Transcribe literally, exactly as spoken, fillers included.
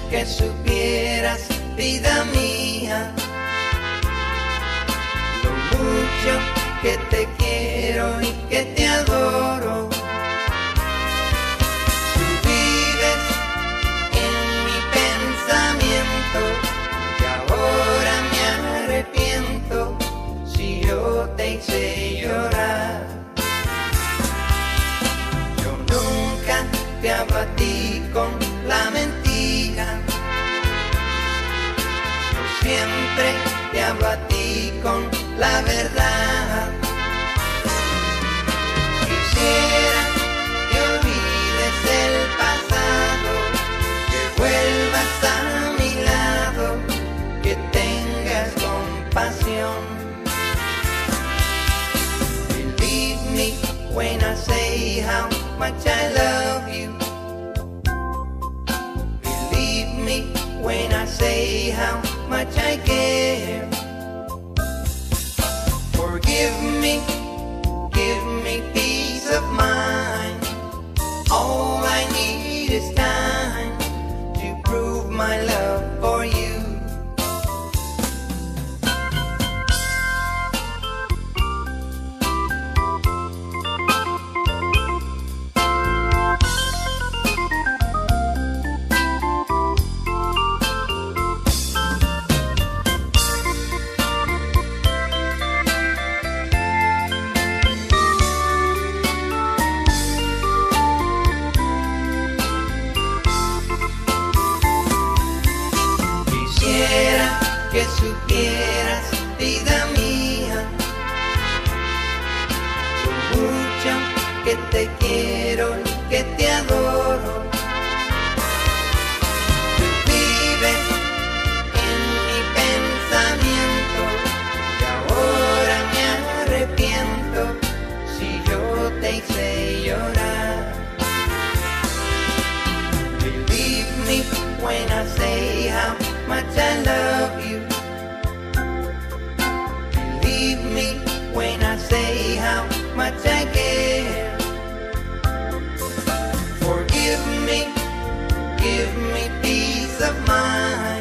que supieras, vida mía, lo mucho que te quiero y que te adoro. Tú vives en mi pensamiento y ahora me arrepiento si yo te hice llorar. Yo nunca te abatí con la mentira, yo siempre te abatí con la verdad. Quisiera que olvides el pasado, que vuelvas a mi lado, que tengas compasión. Believe me when I say how much I love you. Believe me when I say how much I care. Forgive me, give me peace of mind. All I need is time to prove my love for you. Que supieras, vida mía, lo mucho que te quiero y que te adoro. Tú vives en mi pensamiento y ahora me arrepiento si yo te hice llorar. Believe me when I say how much I love you. Believe me when I say how much I care. Forgive me, give me peace of mind.